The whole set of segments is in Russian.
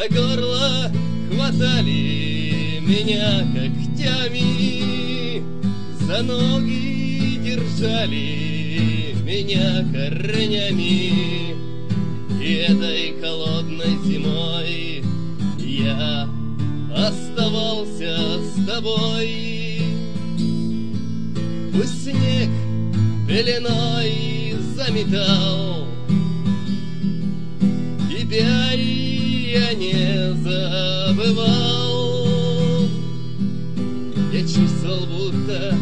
За горло хватали меня когтями, за ноги держали меня корнями. И этой холодной зимой я оставался с тобой. Пусть снег пеленой заметал, тебя я не забывал. Я чувствовал, будто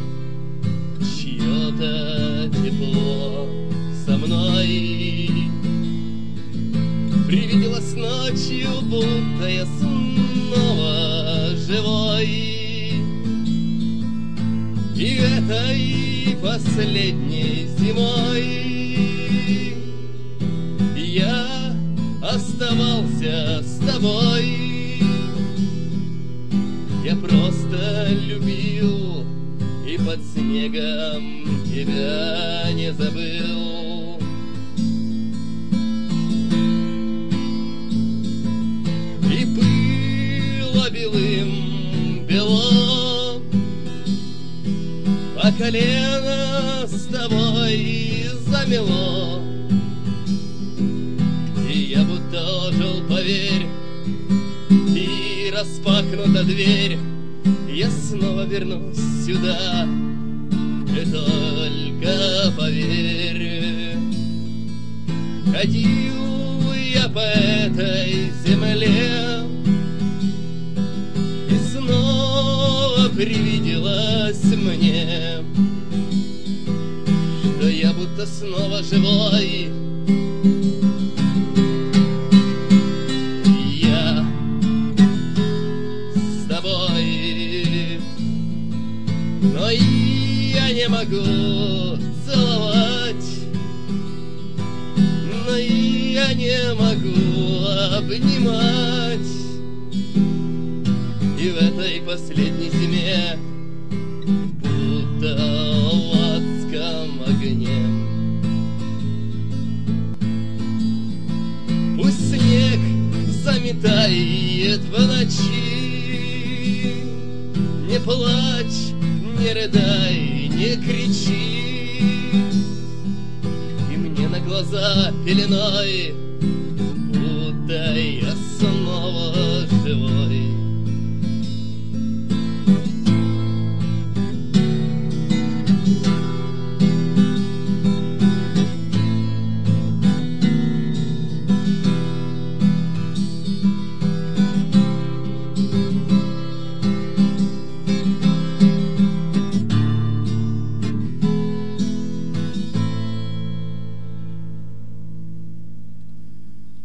чье-то тепло со мной. Привиделось ночью, будто я снова живой. И этой последней зимой я оставался с тобой. Я просто любил и под снегом тебя не забыл. И было белым бело, по колено с тобой замело. И я будто ожил, поверь, и распахнута дверь. Я снова вернусь сюда, ты только поверь. Ходил я по этой земле, и снова привиделось мне, что я будто снова живой. Я с тобой, но я не могу целовать, но я не могу обнимать. И в этой последней зиме, будто в адском огне, пусть снег заметает в ночи, не плачь, не рыдай, не кричи. И мне на глаза пеленой, будто я снова живой.